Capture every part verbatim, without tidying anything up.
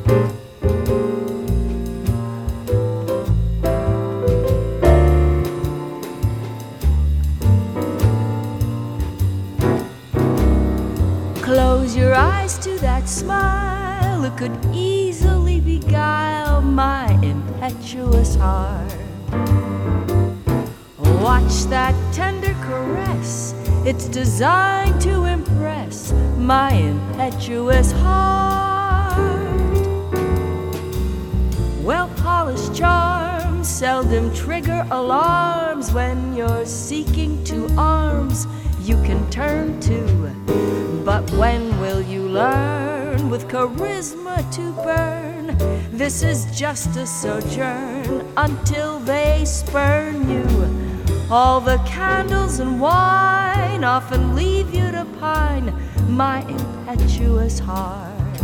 Close your eyes to that smile, it could easily beguile my impetuous heart. Watch that tender caress, it's designed to impress my impetuous heart. Well-polished charms seldom trigger alarms when you're seeking two arms you can turn to. But when will you learn with charisma to burn? This is just a sojourn until they spurn you. All the candles and wine often leave you to pine, my impetuous heart.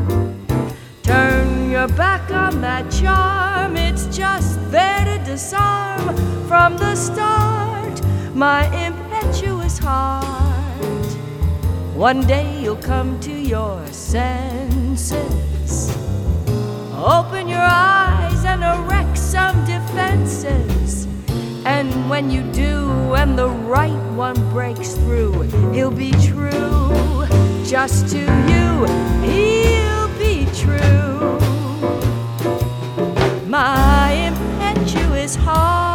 Turn your back on that charm, it's just there to disarm from the start, my impetuous heart. One day you'll come to your senses, open your eyes and erect some defenses. And when you do, and the right one breaks through, he'll be true just to you, he'll be true, my impetuous heart.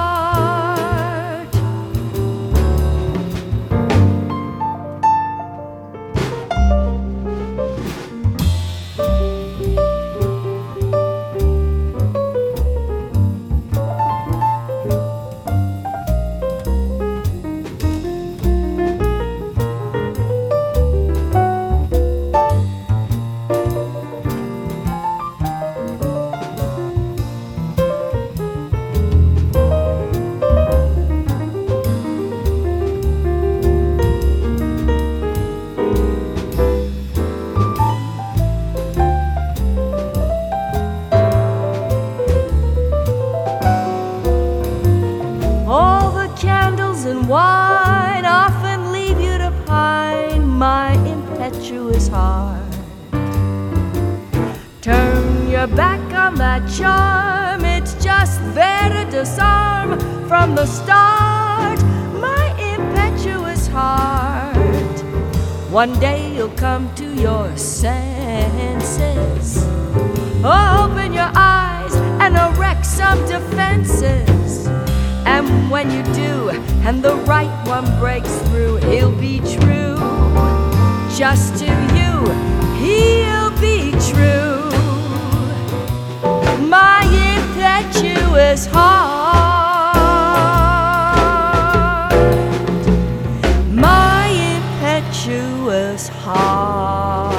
And wine often leave you to pine, my impetuous heart. Turn your back on that charm, it's just there to disarm from the start, my impetuous heart. One day you'll come to your senses, open your eyes and erect some defenses. And when you do, and the right one breaks through, he'll be true just to you, he'll be true, my impetuous heart, my impetuous heart.